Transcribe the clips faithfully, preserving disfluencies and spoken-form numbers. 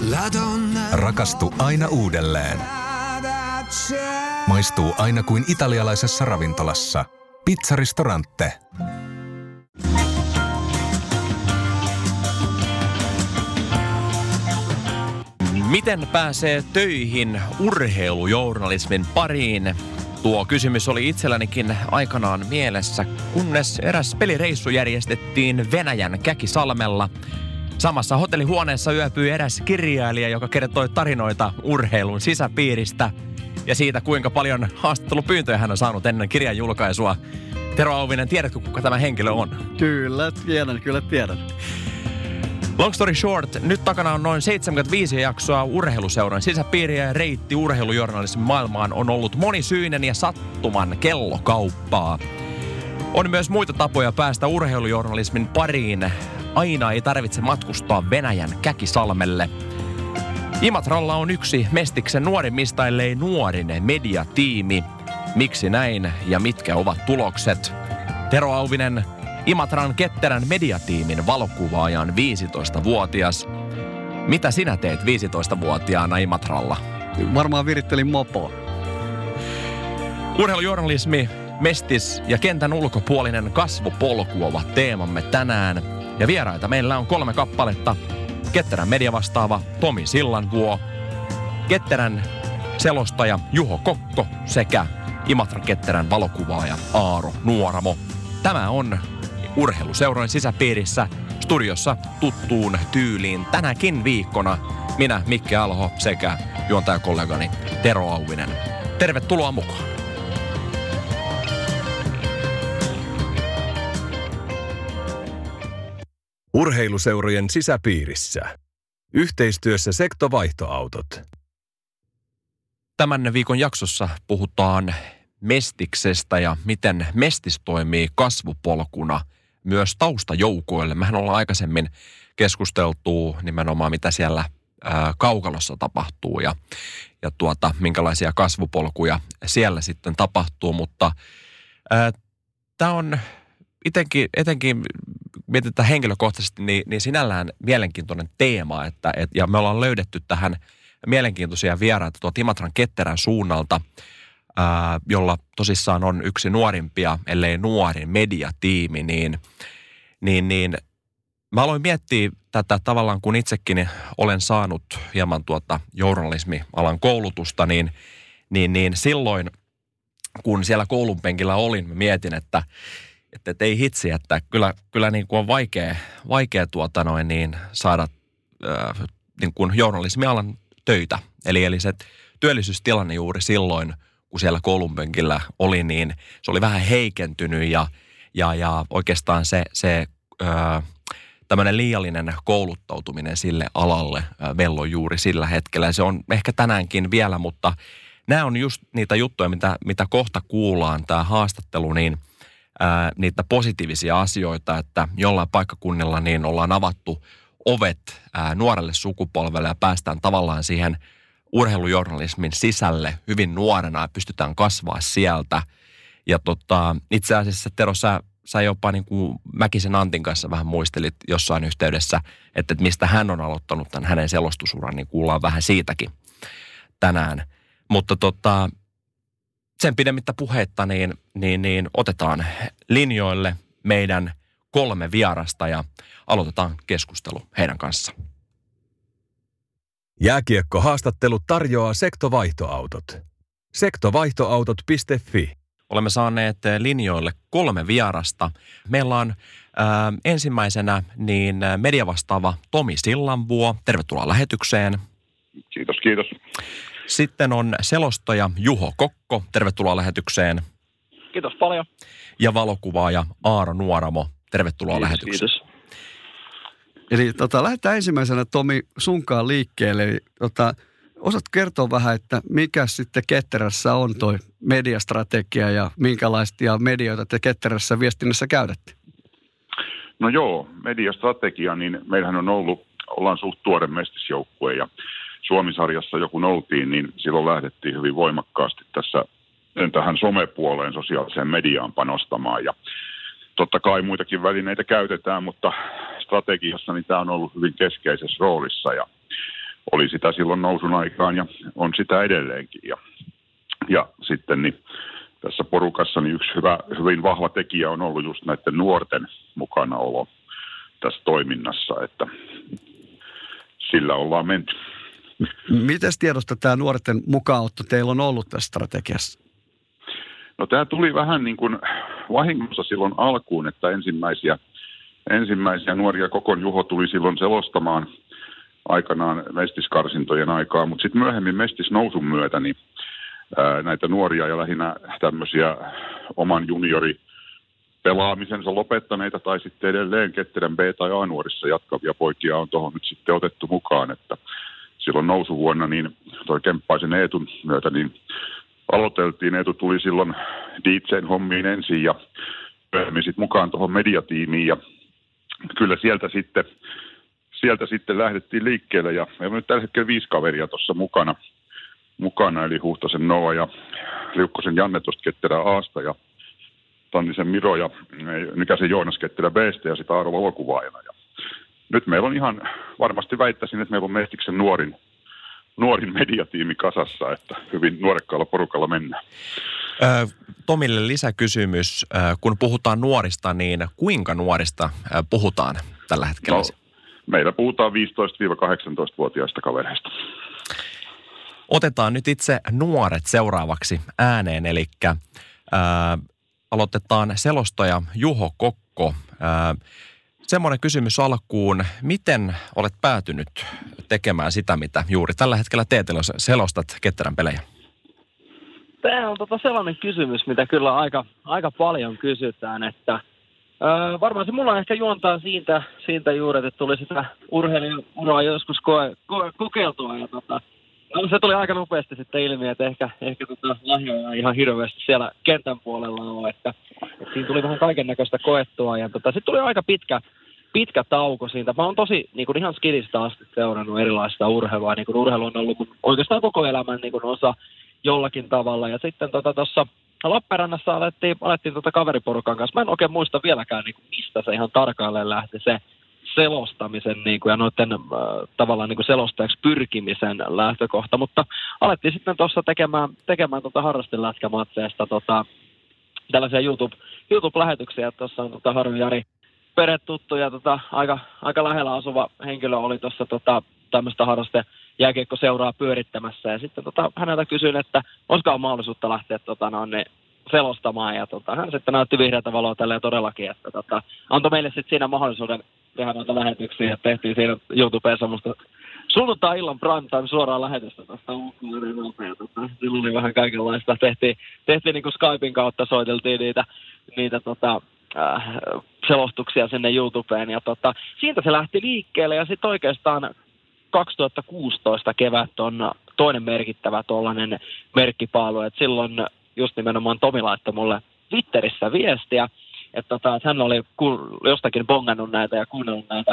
Rakastu aina uudelleen. Maistuu aina kuin italialaisessa ravintolassa. Pizzaristorante. Miten pääsee töihin urheilujournalismin pariin? Tuo kysymys oli itsellänikin aikanaan mielessä, kunnes eräs pelireissu järjestettiin Venäjän Käkisalmella. Samassa hotellihuoneessa yöpyi eräs kirjailija, joka kertoi tarinoita urheilun sisäpiiristä ja siitä, kuinka paljon haastattelupyyntöjä hän on saanut ennen kirjan julkaisua. Tero Auvinen, tiedätkö, kuka tämä henkilö on? Kyllä, tiedän, kyllä tiedän. Long story short, nyt takana on noin seitsemänkymmentäviisi jaksoa urheiluseuran sisäpiiriä ja reitti urheilujournalismin maailmaan on ollut monisyinen ja sattuman kellokauppaa. On myös muita tapoja päästä urheilujournalismin pariin. Aina ei tarvitse matkustaa Venäjän Käkisalmelle. Imatralla on yksi Mestiksen nuorimmista, ellei nuorin mediatiimi. Miksi näin ja mitkä ovat tulokset? Tero Auvinen, Imatran ketterän mediatiimin valokuvaaja, on viisitoistavuotias. Mitä sinä teet viisitoistavuotiaana Imatralla? Varmaan virittelin mopoa. Urheilujournalismi, mestis ja kentän ulkopuolinen kasvupolku ovat teemamme tänään. Ja vieraita meillä on kolme kappaletta. Ketterän mediavastaava Tomi Sillanvuo, ketterän selostaja Juho Kokko sekä Imatran ketterän valokuvaaja Aaro Nuoramo. Tämä on urheiluseurojen sisäpiirissä studiossa tuttuun tyyliin tänäkin viikkona. Minä, Mikke Alho sekä juontajakollegani Tero Auvinen. Tervetuloa mukaan. Urheiluseurojen sisäpiirissä. Yhteistyössä Sektovaihtoautot. Tämän viikon jaksossa puhutaan Mestiksestä ja miten Mestis toimii kasvupolkuna myös taustajoukoille. Mehän ollaan aikaisemmin keskusteltu nimenomaan, mitä siellä ää, kaukalossa tapahtuu ja, ja tuota, minkälaisia kasvupolkuja siellä sitten tapahtuu, mutta tämä on etenkin, etenkin mietitään henkilökohtaisesti, niin, niin sinällään mielenkiintoinen teema, että, et, ja me ollaan löydetty tähän mielenkiintoisia vieraita tuolta Imatran ketterän suunnalta, ää, jolla tosissaan on yksi nuorimpia, ellei nuorin mediatiimi, niin, niin, niin mä aloin miettiä tätä tavallaan, kun itsekin olen saanut hieman tuota journalismialan koulutusta, niin, niin, niin silloin, kun siellä koulun penkillä olin, mä mietin, että Että et ei hitsi, että kyllä, kyllä niin kuin on vaikea, vaikea tuota noin niin saada äh, niin kuin journalismialan töitä. Eli, eli se työllisyystilanne juuri silloin, kun siellä koulunpenkillä oli, niin se oli vähän heikentynyt ja, ja, ja oikeastaan se, se äh, tämmöinen liiallinen kouluttautuminen sille alalle äh, velloi juuri sillä hetkellä. Ja se on ehkä tänäänkin vielä, mutta nämä on just niitä juttuja, mitä, mitä kohta kuullaan, tämä haastattelu, niin Ää, niitä positiivisia asioita, että jollain paikkakunnilla niin ollaan avattu ovet ää, nuorelle sukupolvelle ja päästään tavallaan siihen urheilujournalismin sisälle hyvin nuorena ja pystytään kasvaa sieltä. Ja tota, itse asiassa Tero, sä, sä jopa niin kuin Mäkisen Antin kanssa vähän muistelit jossain yhteydessä, että, että mistä hän on aloittanut tämän hänen selostusuran, niin kuullaan vähän siitäkin tänään. Mutta tota, sen pidemmittä puheitta, niin, niin, niin otetaan linjoille meidän kolme vierasta ja aloitetaan keskustelu heidän kanssa. Jääkiekkohaastattelu tarjoaa Sektovaihtoautot. sektovaihtoautot piste fi. Olemme saaneet linjoille kolme vierasta. Meillä on äh, ensimmäisenä niin mediavastaava Tomi Sillanvuo. Tervetuloa lähetykseen. Kiitos, kiitos. Sitten on selostaja Juho Kokko. Tervetuloa lähetykseen. Kiitos paljon. Ja valokuvaaja Aaro Nuoramo. Tervetuloa kiitos, lähetykseen. Kiitos. Eli tota, lähdetään ensimmäisenä, Tomi, sunkaan liikkeelle. Eli, tota, osaatko kertoa vähän, että mikä sitten ketterässä on toi mediastrategia ja minkälaisia medioita te ketterässä viestinnässä käytätte? No joo, mediastrategia, niin meillähän on ollut, ollaan suht tuore mestisjoukkue ja Suomi-sarjassa jo kun oltiin, niin silloin lähdettiin hyvin voimakkaasti tässä tähän somepuoleen, sosiaaliseen mediaan panostamaan. Ja totta kai muitakin välineitä käytetään, mutta strategiassa niin tämä on ollut hyvin keskeisessä roolissa. Ja oli sitä silloin nousun aikaan ja on sitä edelleenkin. Ja, ja sitten niin tässä porukassa niin yksi hyvä, hyvin vahva tekijä on ollut just näiden nuorten mukanaolo tässä toiminnassa, että sillä ollaan menty. Miten tiedosta tämä nuorten mukaanotto teillä on ollut tässä strategiassa? No tämä tuli vähän niin kuin vahingossa silloin alkuun, että ensimmäisiä, ensimmäisiä nuoria Kokon Juho tuli silloin selostamaan aikanaan mestiskarsintojen aikaa, mutta sitten myöhemmin mestisnousun myötä niin ää, näitä nuoria ja lähinnä tämmöisiä oman juniori pelaamisensa lopettaneita tai sitten edelleen Ketterän B- tai A-nuorissa jatkavia poikia on tuohon nyt sitten otettu mukaan, että silloin nousuvuonna niin toi Kemppaisen Eetun myötä niin aloiteltiin. Eetu tuli silloin D J:n hommiin ensin ja myöhemmin sitten mukaan tuohon mediatiimiin ja kyllä sieltä sitten, sieltä sitten lähdettiin liikkeelle ja meillä on nyt tällä hetkellä viisi kaveria tuossa mukana, mukana eli Huhtasen Noa ja Liukkosen Janne tuosta Ketterän Aasta ja Tannisen Miro ja Nykäsen Joonas Ketterän B:stä ja sitä Aaro valokuvaajana. Ja nyt meillä on ihan, varmasti väittäisin, että meillä on Mestiksen nuorin, nuorin mediatiimi kasassa, että hyvin nuorekkaalla porukalla mennään. Ö, Tomille lisäkysymys. Kun puhutaan nuorista, niin kuinka nuorista puhutaan tällä hetkellä? No, meillä puhutaan viisitoista kahdeksantoista-vuotiaista kavereista. Otetaan nyt itse nuoret seuraavaksi ääneen, eli ä, aloitetaan selostaja Juho Kokko. Ä, semmoinen kysymys alkuun, miten olet päätynyt tekemään sitä, mitä juuri tällä hetkellä teet, eli selostat Ketterän pelejä? Tämä on tota sellainen kysymys, mitä kyllä aika, aika paljon kysytään, että öö, varmaan se mulla ehkä juontaa siitä, siitä juuri, että tuli sitä urheiluuraa joskus koe, koe, kokeiltua ja tota, no, se tuli aika nopeasti sitten ilmi, että ehkä, ehkä tota lahjoja ihan hirveästi siellä kentän puolella on, että, että siinä tuli vähän kaiken näköistä koettua ja tota, sitten tuli aika pitkä, pitkä tauko siitä. Mä oon tosi niin kuin ihan skidistä asti seurannut erilaista urheilua, niin kuin urheilu on ollut oikeastaan koko elämän niin kuin osa jollakin tavalla ja sitten tuossa tota, Lappeenrannassa alettiin, alettiin tota kaveriporukan kanssa. Mä en oikein muista vieläkään, niin kuin, mistä se ihan tarkalleen lähti se selostamisen niin kuin, ja noiden äh, tavallaan niin kuin selostajaksi pyrkimisen lähtökohta, mutta alettiin sitten tuossa tekemään, tekemään tota harrastelätkämatseista tota, tällaisia YouTube, YouTube-lähetyksiä. Tuossa on tota Harju Jari perhetuttu ja tota, aika, aika lähellä asuva henkilö oli tuossa tota, tämmöistä harraste jääkiekkoseuraa pyörittämässä ja sitten tota, häneltä kysyin, että olisiko mahdollisuutta lähteä tota, no, ne selostamaan ja tota, hän sitten näytti vihreätä valoa tälleen todellakin, että tota, antoi meille sitten siinä mahdollisuuden tehdä noita lähetyksiä ja tehtiin siinä YouTubeen semmoista sunnuntai-illan primetime suoraan lähetystä tuosta ulkoilun ja tota, silloin oli vähän kaikenlaista. Tehtiin, tehtiin niin kuin Skypein kautta, soiteltiin niitä, niitä tota, äh, selostuksia sinne YouTubeen ja tota, siitä se lähti liikkeelle ja sitten oikeastaan kaksituhattakuusitoista kevät on toinen merkittävä tuollainen merkkipaalu, että silloin just nimenomaan Tomi laittoi mulle Twitterissä viestiä, että, tota, että hän oli ku- jostakin bongannut näitä ja kuunnellut näitä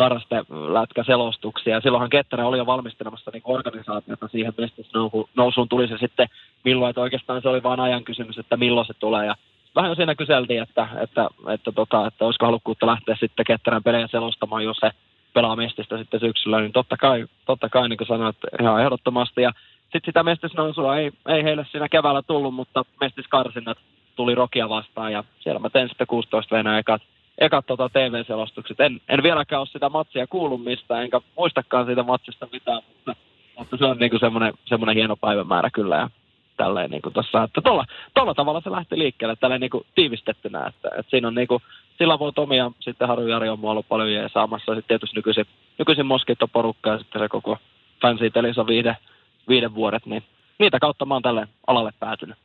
harrastelätkäselostuksia. Silloinhan Ketterä oli jo valmistelemassa niin organisaatiota siihen mestisnousuun tuli se sitten milloin, että oikeastaan se oli vain ajan kysymys, että milloin se tulee. Ja vähän jo siinä kyseltiin, että, että, että, tota, että olisiko halukkuutta lähteä sitten Ketterän pelejä selostamaan, jos se pelaa mestistä sitten syksyllä, niin totta kai, totta kai niin kuin sanoit, ihan ehdottomasti. Ja sitten sitä mestisnousua ei, ei heille siinä keväällä tullut, mutta mestiskarsinnat tuli Rokia vastaan ja siellä mä tein sitten kuusitoista vuotiaana ekat, ekat tota T V-selostukset. En, en vieläkään ole sitä matsia kuullut mistään, enkä muistakaan siitä matsista mitään, mutta, mutta se on niin kuin semmoinen, semmoinen hieno päivämäärä kyllä ja tälleen niin kuin tossa, että tuolla, tuolla tavalla se lähti liikkeelle tälleen niin kuin tiivistettynä, että, että siinä on niin kuin, sillä voi Tomi ja sitten Harju Jari on mua ollut paljon jees saamassa, sitten tietysti nykyisin, nykyisin Moskitto-porukka ja sitten se koko Fancy Telisa viiden, viiden vuodet, niin niitä kautta mä oon tälle alalle päätynyt.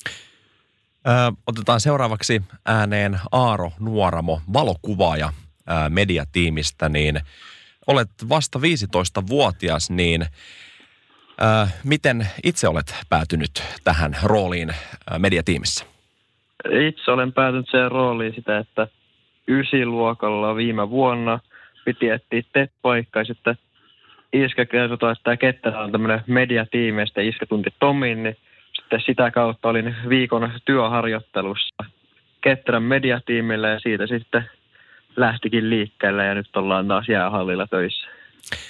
Ö, otetaan seuraavaksi ääneen Aaro Nuoramo, valokuvaaja ö, mediatiimistä, niin olet vasta viisitoistavuotias, niin ö, miten itse olet päätynyt tähän rooliin ö, mediatiimissä? Itse olen päätynyt siihen rooliin sitä, että ysiluokalla viime vuonna piti etsiä T E T-paikkaa ja sitten Iskä kertoi, että tämä Ketterä on tämmöinen mediatiimi ja sitten Iskä tunti Tomin, niin sitten sitä kautta olin viikon työharjoittelussa Ketterän mediatiimillä ja siitä sitten lähtikin liikkeelle ja nyt ollaan taas jäähallilla töissä.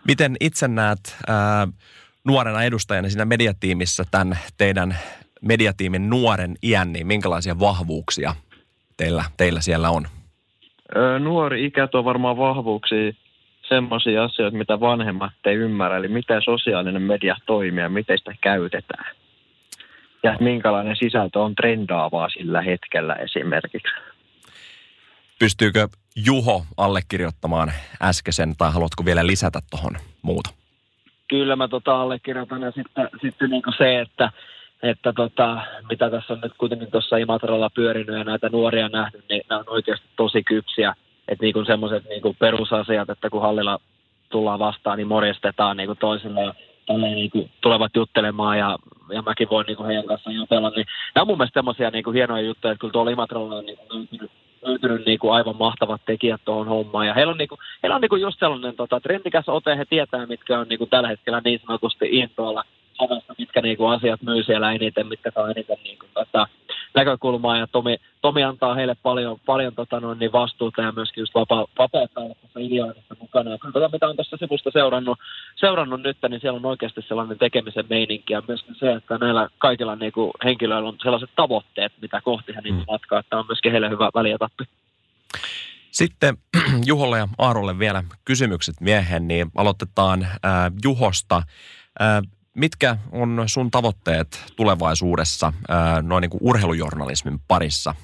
Miten itse näet ää, nuorena edustajana siinä mediatiimissä tämän teidän mediatiimin nuoren iän, niin minkälaisia vahvuuksia teillä, teillä siellä on? Öö, nuori ikä tuo varmaan vahvuuksia semmoisia asioita, mitä vanhemmat ei ymmärrä, eli miten sosiaalinen media toimii ja miten sitä käytetään. Ja minkälainen sisältö on trendaavaa sillä hetkellä esimerkiksi. Pystyykö Juho allekirjoittamaan äskeisen, tai haluatko vielä lisätä tuohon muuta? Kyllä mä tota allekirjoitan, ja sitten, sitten niin kuin se, että, että tota, mitä tässä on nyt kuitenkin tuossa Imatralla pyörinyt ja näitä nuoria nähnyt, niin nämä on oikeasti tosi kypsiä. Että niin kuin semmoiset niin kuin perusasiat, että kun hallilla tullaan vastaan, niin morjestetaan niin kuin toisille ja tälleen niin kuin tulevat juttelemaan ja, ja mäkin voin niin kuin heidän kanssaan jutella. Niin nämä on mun mielestä semmoisia niin kuin hienoja juttuja, että kyllä tuolla Imatralla on niin kuin löytynyt, löytynyt niin kuin aivan mahtavat tekijät tuohon hommaan. Ja heillä on, niin kuin, heillä on niin kuin just sellainen tota, trendikäs ote, he tietää, mitkä on niin kuin tällä hetkellä niin sanotusti intoilla somessa, mitkä niin kuin asiat myy siellä eniten, mitkä saa eniten niin kuin, tota, näkökulmaa. Ja Tomi, Tomi antaa heille paljon, paljon tota, noin, niin vastuuta ja myöskin just vapaa, vapautta olla tässä ideoinnissa mukana. Ja kyllä tota, mitä on tässä sivusta seurannut, seurannut nyt, niin siellä on oikeasti sellainen tekemisen meininki. Ja myöskin se, että näillä kaikilla niin kuin, henkilöillä on sellaiset tavoitteet, mitä kohti he niin kuin, matkaa, että on myöskin heille hyvä välietappi. Sitten Juholle ja Aarolle vielä kysymykset miehen, niin aloitetaan ää, Juhosta. Ää, mitkä on sun tavoitteet tulevaisuudessa ää, noin niin kuin urheilujournalismin parissa?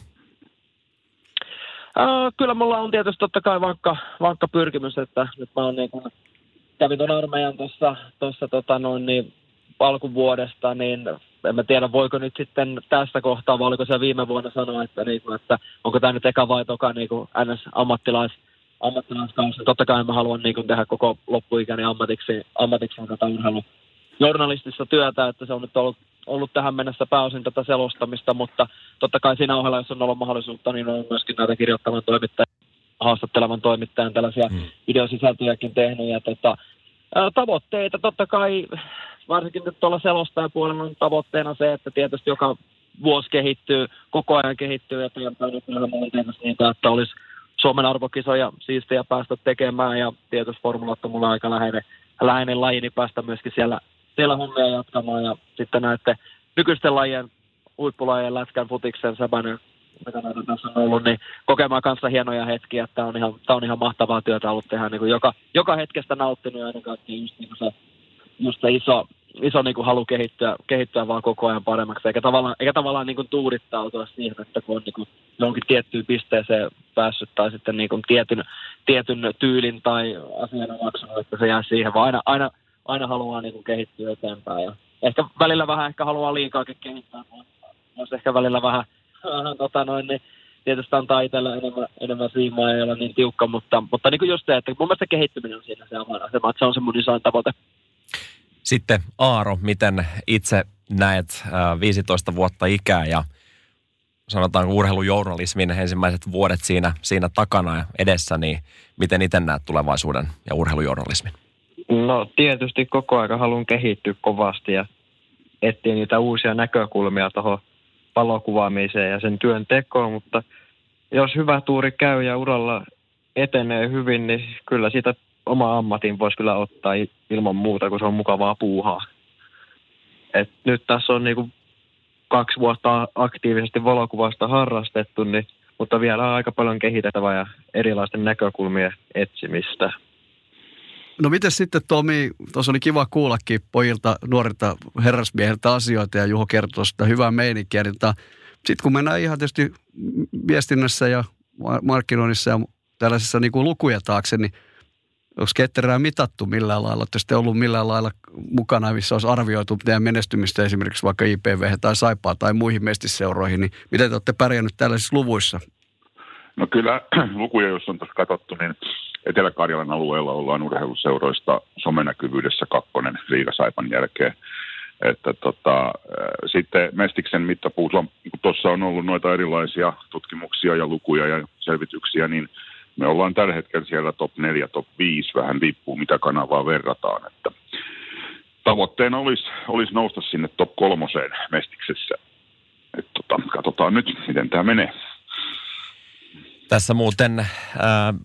Ää, kyllä mulla on tietysti totta kai vankka, vankka pyrkimys, että nyt mä oon niin kuin, kävin ton armeijan tuossa, tuossa tota noin niin alkuvuodesta, niin en mä tiedä, voiko nyt sitten tässä kohtaa, vai oliko se viime vuonna sanoa, että, niin kuin, että onko tämä nyt eka vai toka niin kuin N S-ammattilais, ammattilaiskausi. Totta kai mä haluan niin kuin tehdä koko loppuikäni ammatiksi, ammatiksi tätä urheilujournalistista työtä, että se on nyt ollut, ollut tähän mennessä pääosin tätä selostamista, mutta totta kai siinä ohella, jos on ollut mahdollisuutta, niin on myöskin näitä kirjoittavan toimittajan, haastattelevan toimittajan tällaisia hmm. videosisältöjäkin tehnyt. Ja tota, tavoitteita totta kai, varsinkin nyt tuolla selostajapuolella on tavoitteena se, että tietysti joka vuosi kehittyy, koko ajan kehittyy eteenpäin. Nyt meillä on tietysti niitä, että olisi Suomen arvokisoja siistiä päästä tekemään ja tietysti formulat on mulla aika läheinen, läheinen laji, niin päästä myöskin siellä, siellä hommia jatkamaan. Ja sitten näette nykyisten lajien, huippulajien, lätkän, futiksen, säbänön, mitä näitä tässä on ollut, niin kokemaan kanssa hienoja hetkiä. Tämä on ihan, tämä on ihan mahtavaa työtä ollut tehdä, niin kuin joka, joka hetkestä nauttinut ja ennen kaikkea just, niin se, just se iso, iso niin kuin halu kehittyä, kehittyä vaan koko ajan paremmaksi, eikä tavallaan, eikä tavallaan niin kuin tuudittautua siihen, että kun on niin kuin johonkin tiettyyn pisteeseen päässyt tai sitten niin kuin tietyn, tietyn tyylin tai asian omaksunut, että se jää siihen, vaan aina, aina, aina haluaa niin kuin kehittyä eteenpäin. Ja ehkä välillä vähän ehkä haluaa liikaakin kehittää, mutta ehkä välillä vähän, vähän tota noin, niin tietysti antaa itsellä enemmän, enemmän siimaa ja ei ole niin tiukka, mutta, mutta niin kuin just se, että mun mielestä kehittyminen on siinä se avainasema, että se on se mun isoin tavoite. Sitten Aaro, miten itse näet äh, viisitoista vuotta ikää ja sanotaanko urheilujournalismin ensimmäiset vuodet siinä, siinä takana ja edessä, niin miten itse näet tulevaisuuden ja urheilujournalismin? No tietysti koko ajan haluan kehittyä kovasti ja etsiä niitä uusia näkökulmia tuohon valokuvaamiseen ja sen työn tekoon, mutta jos hyvä tuuri käy ja uralla etenee hyvin, niin kyllä siitä oma ammatin voisi kyllä ottaa ilman muuta, kun se on mukavaa puuhaa. Et nyt tässä on niinku kaksi vuotta aktiivisesti valokuvasta harrastettu, niin, mutta vielä on aika paljon kehitettävää ja erilaisten näkökulmien etsimistä. No miten sitten Tomi, tuossa oli kiva kuullakin pojilta, nuorilta herrasmiehiltä asioita ja Juho kertoi sitä hyvää meininkiä. Sitten kun mennään ihan tietysti viestinnässä ja markkinoinnissa ja tällaisessa niin kuin lukuja taakse, niin onko ketterää mitattu millään lailla? Olette sitten ollut millään lailla mukana, missä olisi arvioitu teidän menestymistä esimerkiksi vaikka I P V tai Saipaa tai muihin mestiseuroihin, niin miten te olette pärjännyt tällaisissa luvuissa? No kyllä lukuja, jos on tuossa katsottu, niin Etelä-Karjalan alueella ollaan urheiluseuroista somenäkyvyydessä kakkonen Riga Saipan jälkeen. Että tota, sitten Mestiksen mittapuussa, kun tuossa on ollut noita erilaisia tutkimuksia ja lukuja ja selvityksiä, niin me ollaan tällä hetkellä siellä top neljä, top viisi, vähän riippuu mitä kanavaa verrataan. Että tavoitteena olisi, olisi nousta sinne top kolmoseen Mestiksessä. Että tota, katsotaan nyt, miten tämä menee. Tässä muuten ää,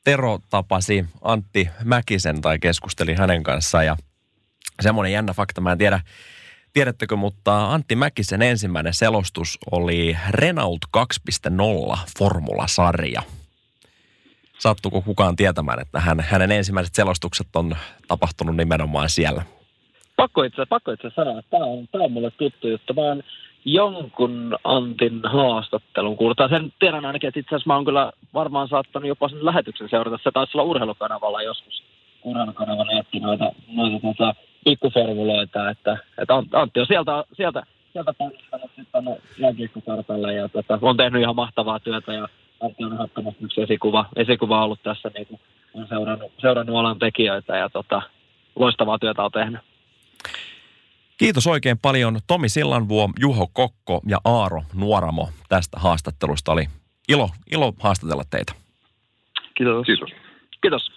Tero tapasi Antti Mäkisen tai keskusteli hänen kanssaan ja semmoinen jännä fakta, mä en tiedä, tiedättekö, mutta Antti Mäkisen ensimmäinen selostus oli Renault kaksi piste nolla formulasarja. Sattuuko kukaan tietämään, että hän, hänen ensimmäiset selostukset on tapahtunut nimenomaan siellä? Pakko itse, pakko itse sanoa, että tämä on, tämä on mulle tuttu juttu. Mä oon jonkun Antin haastattelun kuullut. Sen tiedän ainakin, että itse asiassa mä oon kyllä varmaan saattanut jopa sen lähetyksen seurata. Se taisi olla urheilukanavalla joskus. Urheilukanava näytti noita, noita tuota, pikkuformuloita, että, että Antti on sieltä, sieltä, sieltä panostanut sitten jääkiekkokartalle ja tota, on tehnyt ihan mahtavaa työtä ja Antti on ehdottomasti yksi esikuva, esikuva ollut tässä, niin kuin on seurannut, seurannut alan tekijöitä ja tota, loistavaa työtä on tehnyt. Kiitos oikein paljon Tomi Sillanvuo, Juho Kokko ja Aaro Nuoramo tästä haastattelusta. Oli ilo, ilo haastatella teitä. Kiitos. Kiitos. Kiitos.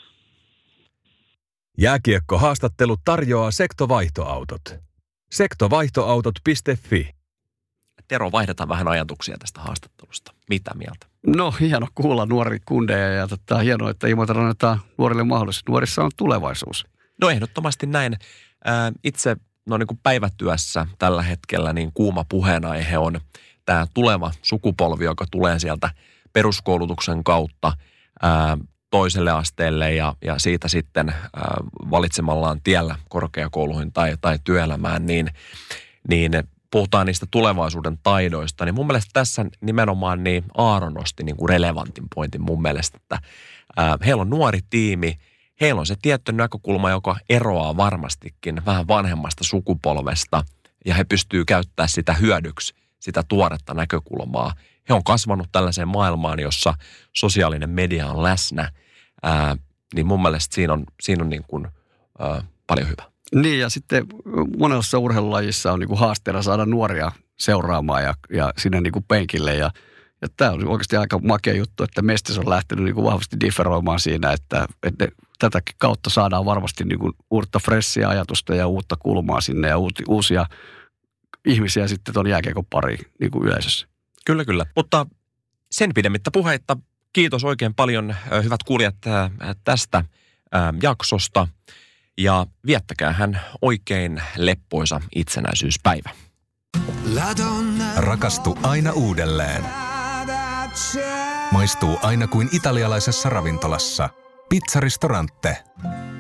Jääkiekkohaastattelu tarjoaa Sektovaihtoautot. sektovaihtoautot piste fi. Tero, vaihdetaan vähän ajatuksia tästä haastattelusta. Mitä mieltä? No hieno kuulla nuori kundeja ja tota, hienoa, että ilmoitetaan annetaan nuorille mahdollisuus. Nuorissa on tulevaisuus. No ehdottomasti näin. Ää, itse no niin kuin päivätyössä tällä hetkellä niin kuuma puheenaihe on tämä tuleva sukupolvi, joka tulee sieltä peruskoulutuksen kautta ää, toiselle asteelle ja, ja siitä sitten ää, valitsemallaan tiellä korkeakouluihin tai, tai työelämään, niin, niin puhutaan niistä tulevaisuuden taidoista. Niin mun mielestä tässä nimenomaan niin Aaro nosti niin kuin relevantin pointin mun mielestä, että ää, heillä on nuori tiimi, heillä on se tietty näkökulma, joka eroaa varmastikin vähän vanhemmasta sukupolvesta ja he pystyy käyttämään sitä hyödyksi, sitä tuoretta näkökulmaa. He on kasvanut tällaiseen maailmaan, jossa sosiaalinen media on läsnä, ää, niin mun mielestä siinä on, siinä on niin kuin, ää, paljon hyvä. Niin ja sitten monessa urheilulajissa on niin kuin haasteena saada nuoria seuraamaan ja, ja sinne niin kuin penkille ja Ja tämä on oikeasti aika makea juttu, että Mestis on lähtenyt niin kuin vahvasti differoimaan siinä, että, että tätäkin kautta saadaan varmasti niin kuin uutta fressiä ajatusta ja uutta kulmaa sinne ja uusia ihmisiä sitten tuon jääkiekon pariin niin kuin yleisössä. Kyllä, kyllä. Mutta sen pidemmittä puheitta kiitos oikein paljon, hyvät kuulijat, tästä jaksosta ja viettäkäähän oikein leppoisa itsenäisyyspäivä. Rakastu aina uudelleen. Maistuu aina kuin italialaisessa ravintolassa. Pizzaristorante.